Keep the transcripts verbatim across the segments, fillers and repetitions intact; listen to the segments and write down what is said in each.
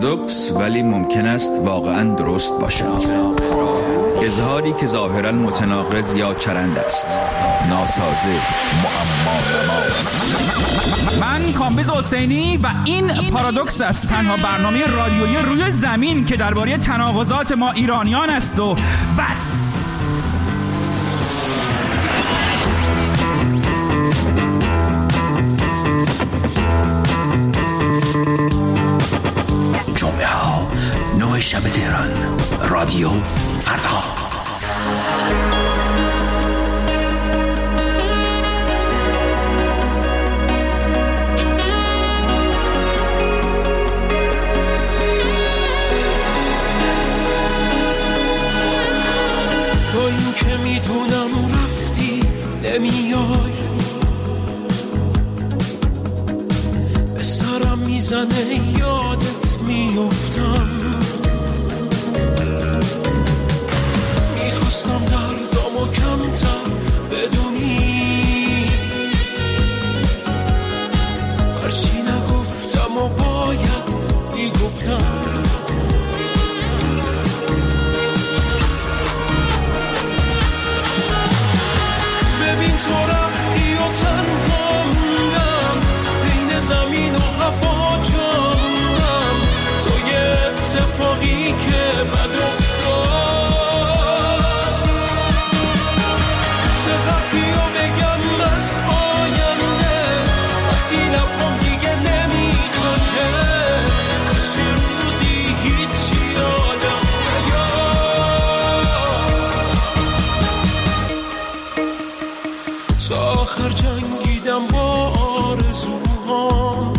پارادوکس ولی ممکن است واقعاً درست باشد. اظهاری که ظاهراً متناقض یا چرند است. ناسازه، معما. من کامبیز حسینی و این پارادوکس است، تنها برنامه رادیویی روی زمین که درباره تناقضات ما ایرانیان است و بس. جمعه ها نه شب تهران، رادیو فردا. با این که میدونم رفتی نمیای، به سرم میزنه یادت میافتم. میخواستم دردامو کمتر بدونی، هرچی نگفتم و باید میگفتم. ببین تو رفتی و تنها موندم، بین زمین و هوا جاندم. تو یه اتفاقی که بد افتاد، چقدری رو بگم از آینده وقتی لبم دیگه نمیخنده. کاش یه روزی هیچی یادم تا آخر جنگیدم با آرزوهام،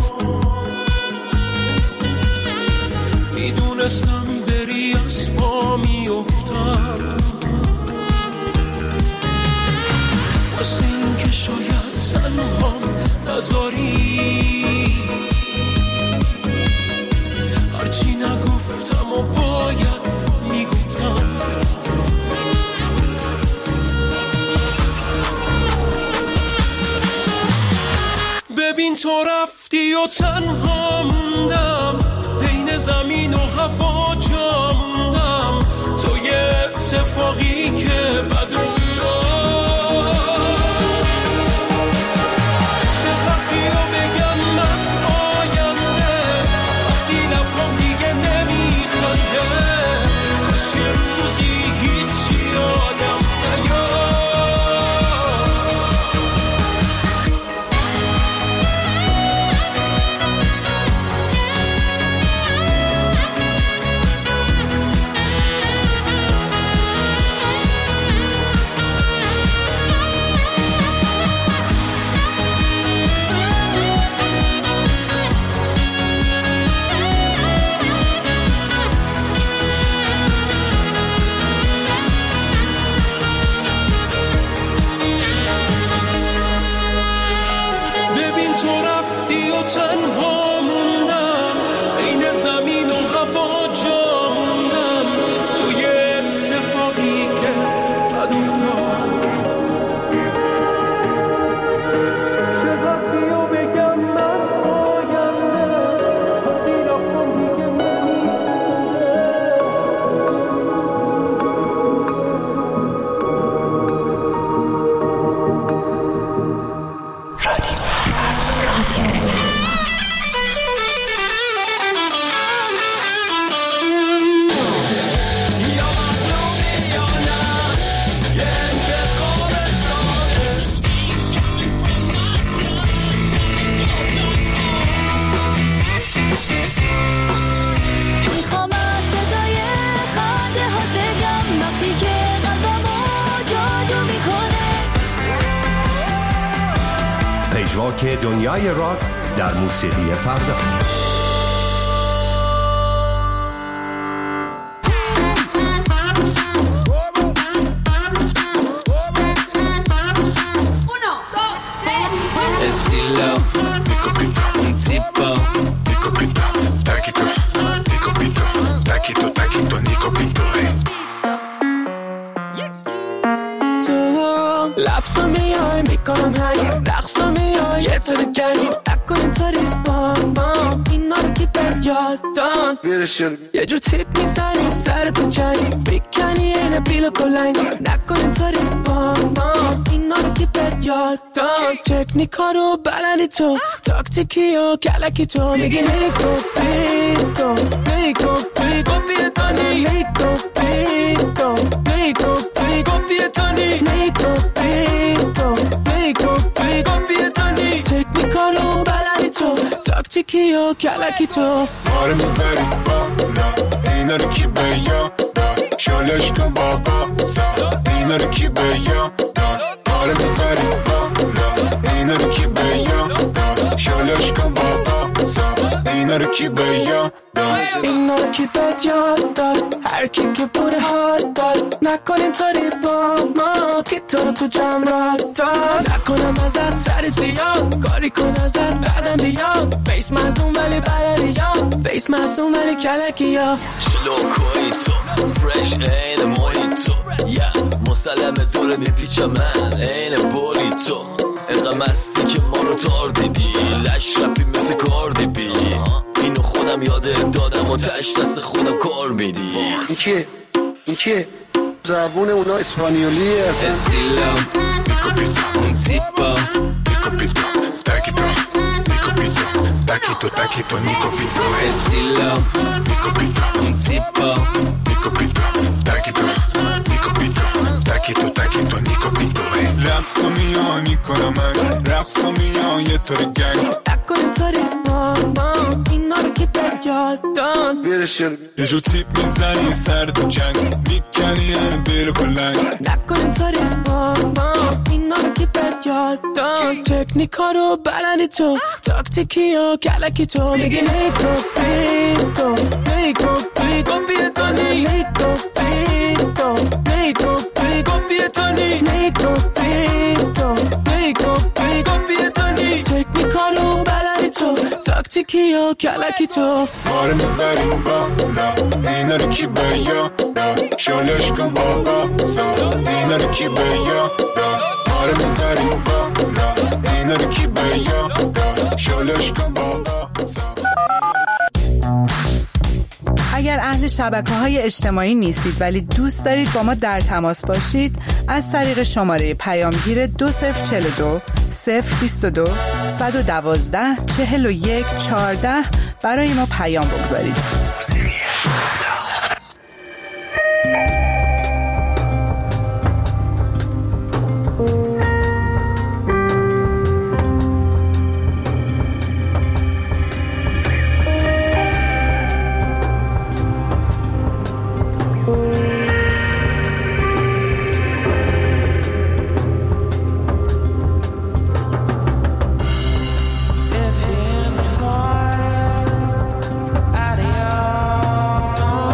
میدونستم بری از پا میافتم. واسه این که شاید تنهام نذاری، هرچی نگفتم و باید میگفتم. ببین تو رفتی و تنها موندم، بین زمین و هوا جا موندم. تو یه اتفاقی که بد افتاد، چقدری رو بگم از آینده وقتی لبم دیگه نمیخنده. کاش یه روزی هیچی یادم نیاد. تنها موندم، بین زمین و هوا جا موندم. تو یه اتفاقی که بد افتاد، چقدری رو بگم از آینده وقتی لبم دیگه نمیخنده. رادیو رادیو پژواک دنیای راک در موسیقی فردا. لفظو میای میکنم هنگ رقصو میای یه طور کنی تک کنیم طوری با ما اینا رو کی بر بهت یاد داد یه جور تیپ میزنی سر تو چنگ بیکنی اینه بیل بلنگ نکن اینطوری با ما اینا رو که بهت یاد داد تکنیکا رو بلندی تو تاکتیکی و کلکی تو میگی نیکو بیتو نیکو بیتو بیتانی نیکو بیتو نیکو بیتو بیتانی نیکو بیتو نیکو بیتو بیتانی تکنیکا رو بلندی تو تاکتیکی و کلکی تو آره میبری بالا اینا رو کی به یاد داد شالش کن بابا زاد اینا رو کی به یاد داد آره میبری بالا اینا رو کی به یاد داد شالش کن بابا زاد اینا رو کی به یاد داد اینا رو کی به یاد داد هر کی که بوده حال داد نکنیم طوری با ما که تو رو تو جمع را داد نکنم ازت سر زیاد کاری کن ازت بعدم بیاد فیس مزدون ولی بلدیام فیس مزدون ولی کلکی ها شلو کنی تو فرش این محیط تو یا مسلم دور میپیچه من این بولی تو اینقدر مستی که ما رو تار دیدی لش رپی مثل کاردی بی اینو خودم یاد دادم و تش دست خودم کار میدی این کیه؟ این کیه؟ زبون اونا اسپانیولیه اصلا استیلام بیکو بیتو اون تیپا بیکو بیتو تاکی تو بیکو بیتو تاکی تو تاکی تو نیکو بیتو استیلام بیکو بیتو اون تیپا بیکو بیتو تاکی تو بیکو بیتو تاکی تو تاکی تو نیکو بیتو رقص تو میان میکنم من رقص تو میان یه طور گنگ نکنیم طوری با ما اینا رو که بهت یاد داد بیرشون یه جو تیپ میزنی سر تو جنگ میکنی بیل کلنگ نکنیم طوری با ما اینا رو که بهت یاد داد تکنیکا رو بلندی تو تاکتیکی و کلکی تو میگی نیکو بیتو نیکو بیتو بیتانی نیکو بیتو نیکو بیتو بیتانی نیکو بیتو نیکو بیتو بیتانی تکنیکا رو بلندی تو تاکتیکی و کلکی تو آره میبریم بالا اینا رو کی به یاد داد شالش کن بابا زاد اینا رو کی به یاد داد آره میبریم بالا اینا رو کی به یاد داد شالش کن بابا زاد اگر اهل شبکه‌های اجتماعی نیستید ولی دوست دارید با ما در تماس باشید از طریق شماره پیامگیر دو صفر چهل و دو صفر بیست و دو صد و دوازده چهل و یک چهارده برای ما پیام بگذارید. If you fall out of your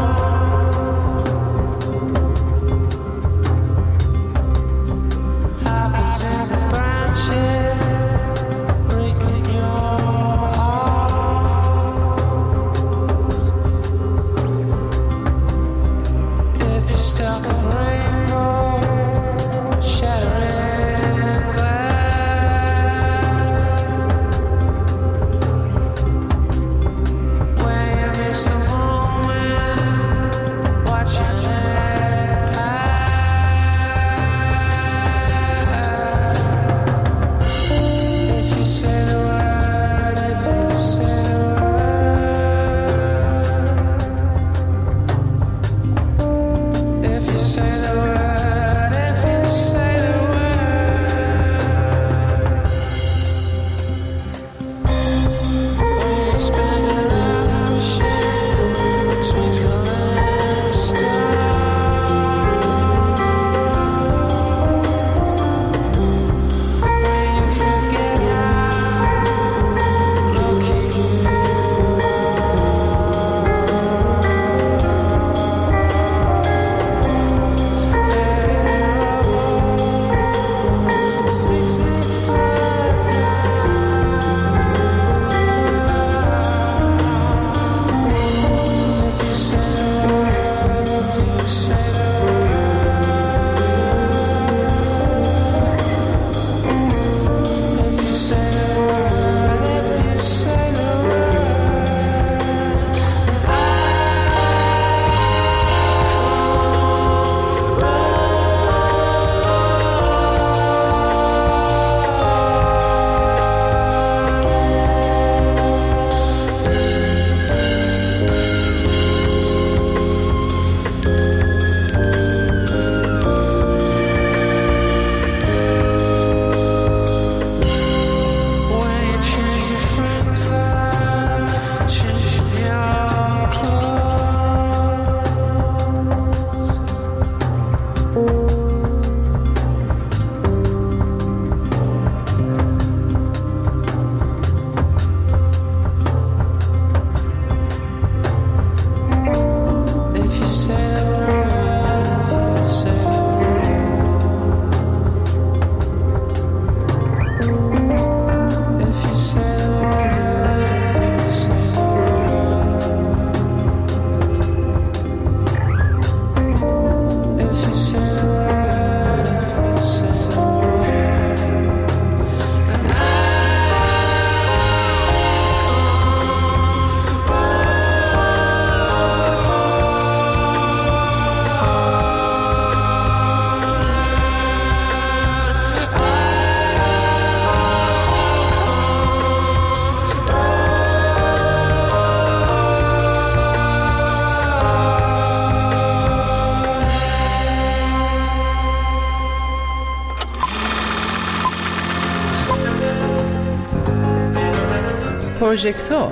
پروژکتور.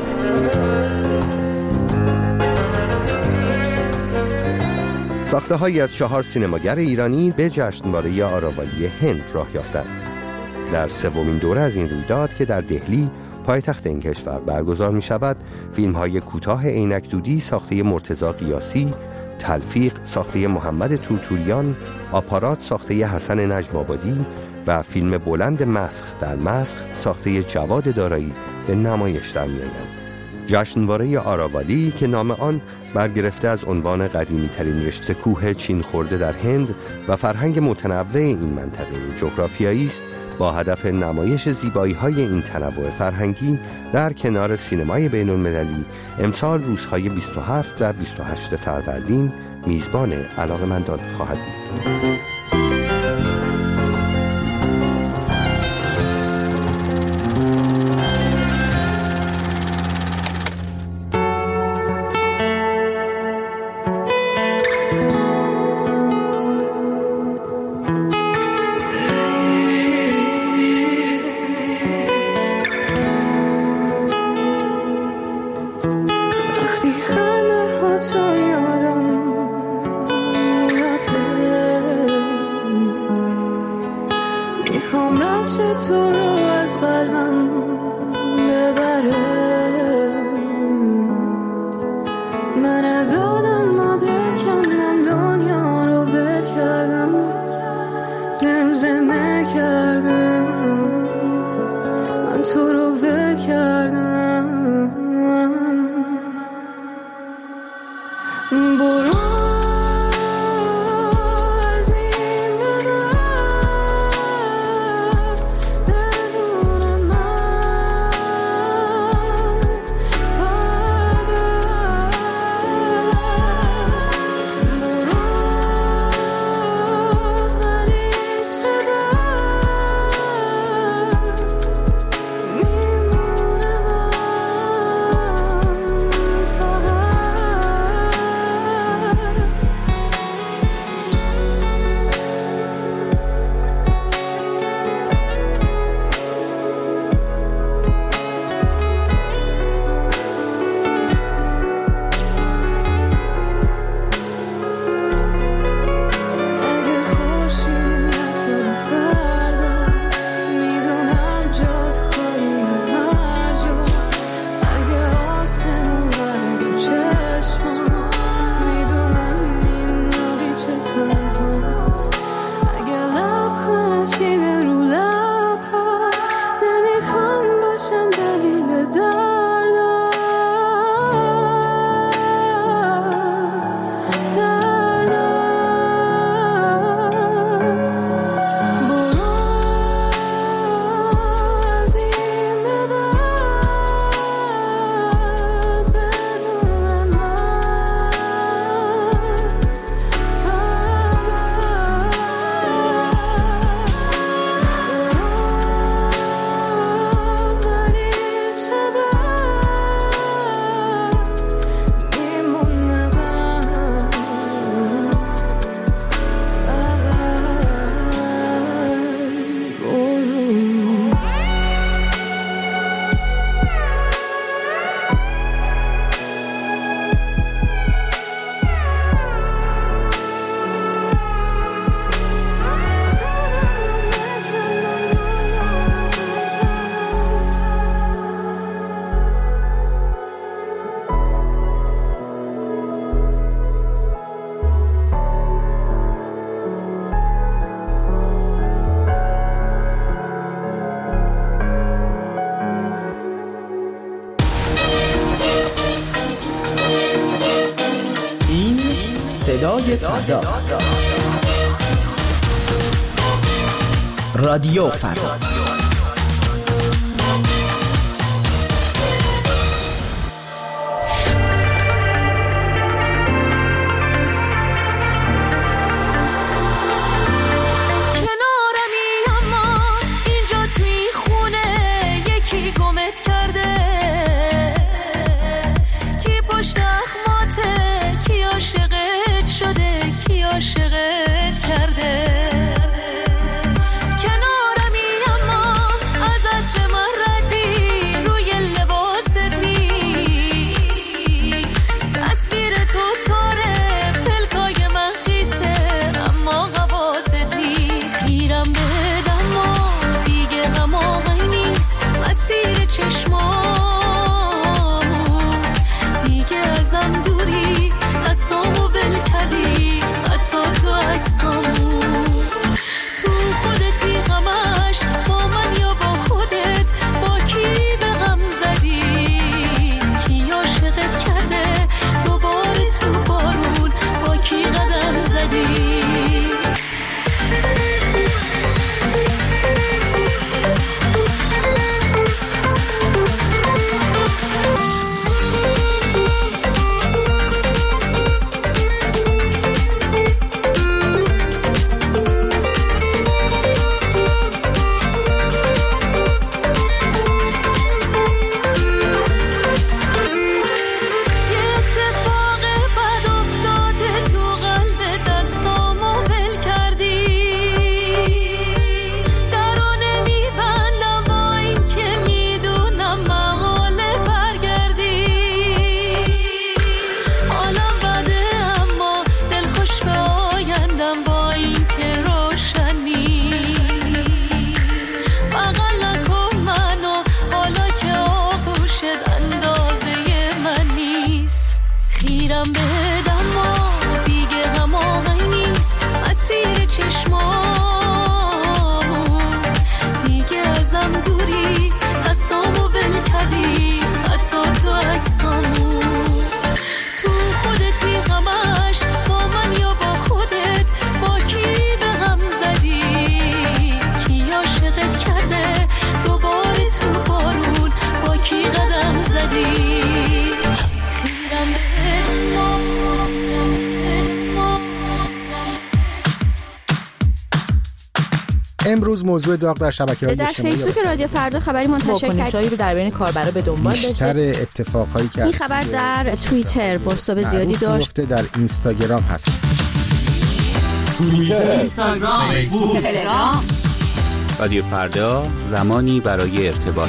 ساخته هایی از چهار سینماگر ایرانی به جشنواره آراوالی هند راه یافتند. در سومین دوره از این رویداد که در دهلی پایتخت این کشور برگزار می شود، فیلم های کوتاه عینک دودی ساخته مرتضی قیاسی، تلفیق ساخته محمد تورتوریان، آپارات ساخته حسن نجم آبادی و فیلم بلند مسخ در مسخ ساخته جواد دارایی به نمایش در می آیند. جشنواره آراوالی که نام آن برگرفته از عنوان قدیمی ترین رشته کوه چین خورده در هند و فرهنگ متنوع این منطقه جغرافیایی است، با هدف نمایش زیبایی‌های این تنوع فرهنگی در کنار سینمای بین‌المللی امسال روزهای بیست و هفت و بیست و هشت فروردین میزبان علاقه‌مندان خواهد بود. صدای فردا، رادیو فردا. عاشقت کرده کنارمی اما امروز موضوع داغ در شبکه‌های اجتماعی در فیسبوک رادیو فردا خبری منتشر کرد واکنش‌هایی رو در بین کاربرا به دنبال داشته. بیشتر اتفاقایی که این خبر در توییتر بوست‌های زیادی داشت. در اینستاگرام هست. توییتر، اینستاگرام، فیسبوک، تلگرام. رادیو فردا، زمانی برای ارتباط.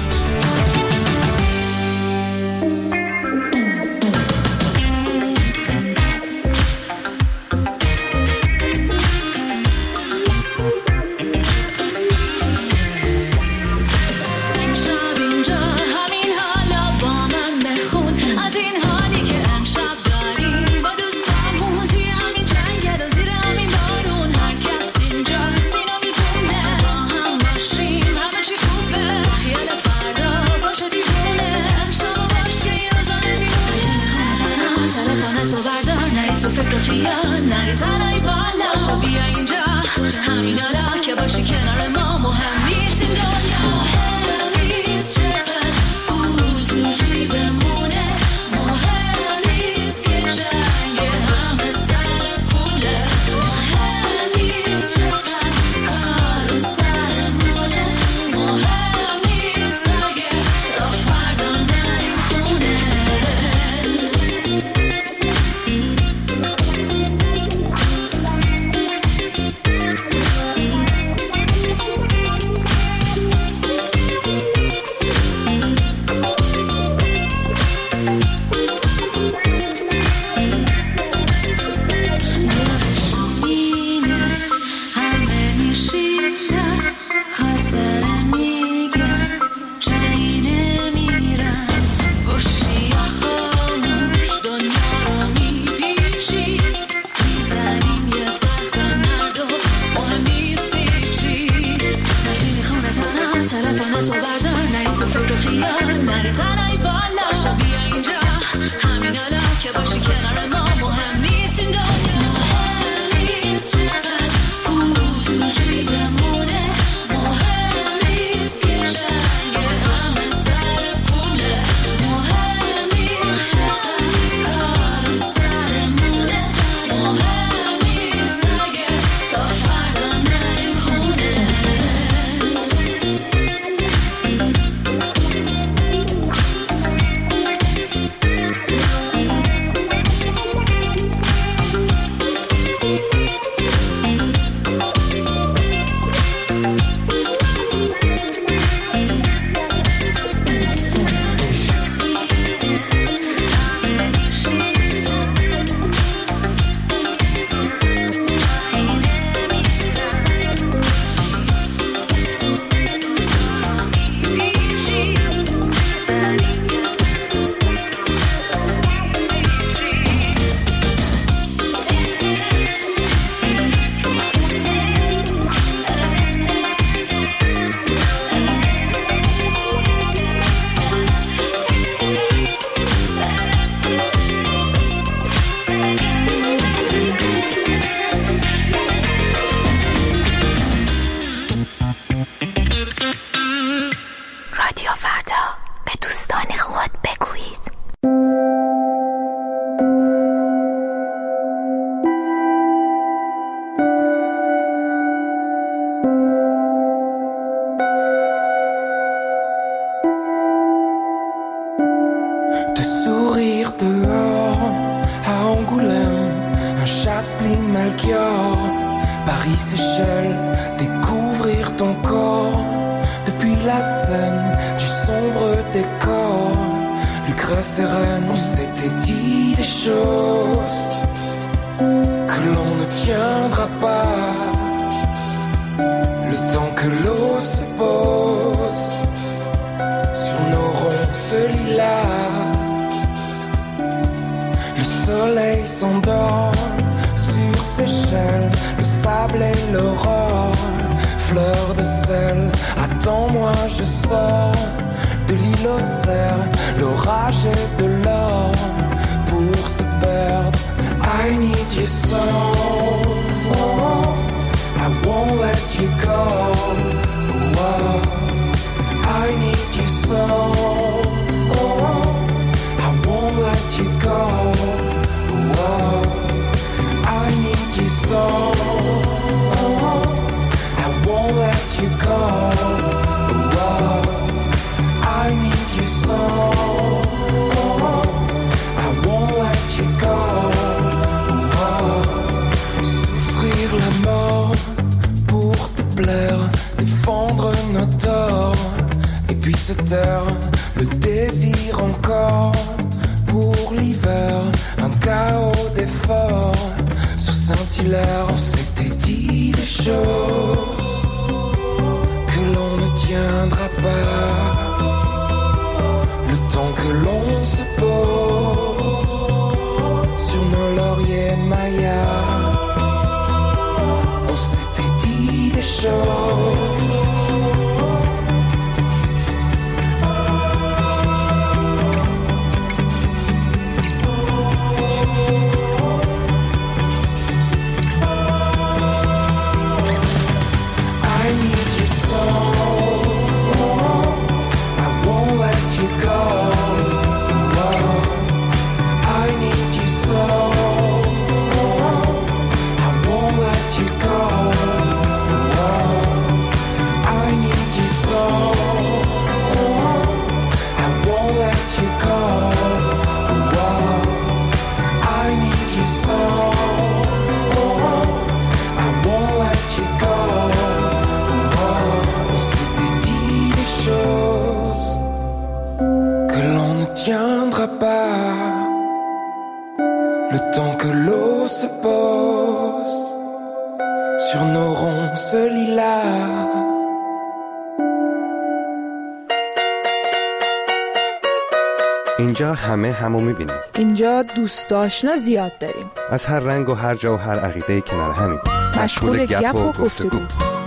نری تنهایی بالا شو بیا اینجا همین حالا که باشی کنار ما مهم نیست این دنیا مهم نیست چقدر پول تو جیبمونه مهم نیست که جنگ همه سر پوله مهم نیست چقدر کار سرمونه مهم نیست اگه تا فردا نریم خونه I won't let you se taire, le désir encore pour l'hiver, un chaos d'efforts sur Saint-Hilaire. On s'était dit des choses que l'on ne tiendra pas, le temps que l'on se pose sur nos lauriers mayas. On s'était dit des choses. Le temps que l'eau se pose sur nos ronces lilas. اینجا همه همو میبینیم. اینجا دوست آشنا زیاد داریم. از هر رنگ و هر جا و هر عقیده کنار همیم. مشغول گپ و گفتگو.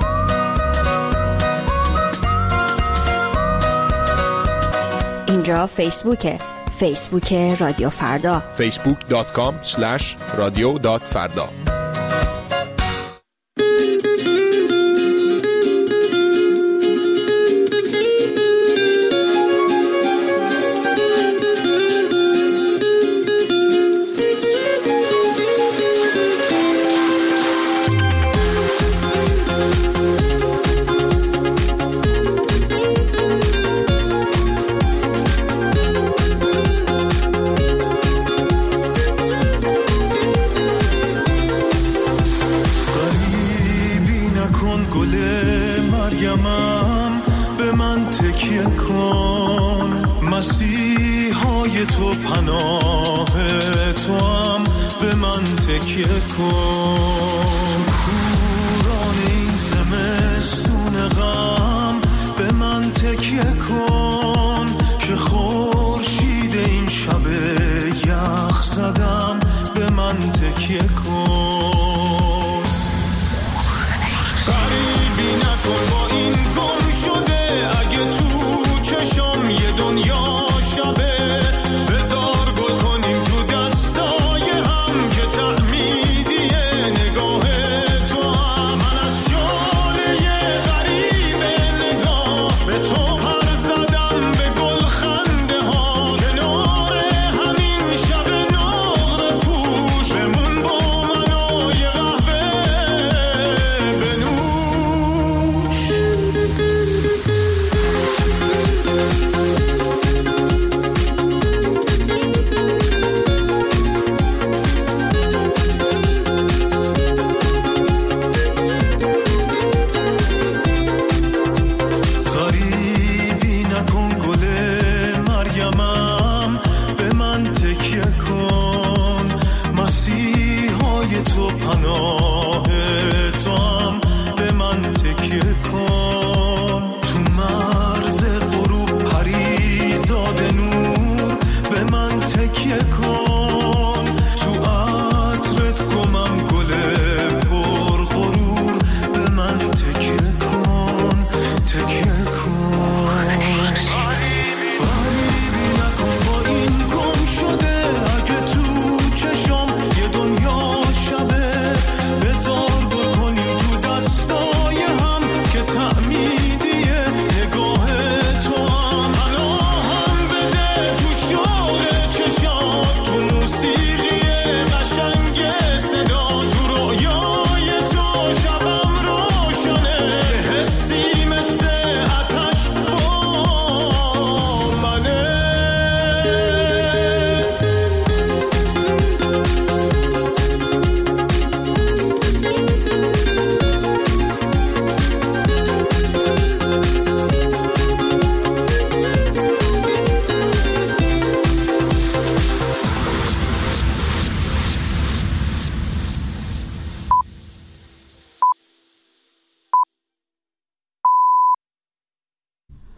اینجا فیسبوکه. فیسبوک رادیو فردا. فیسبوک دات کام اسلش رادیو دات فردا. به من تکیه کن.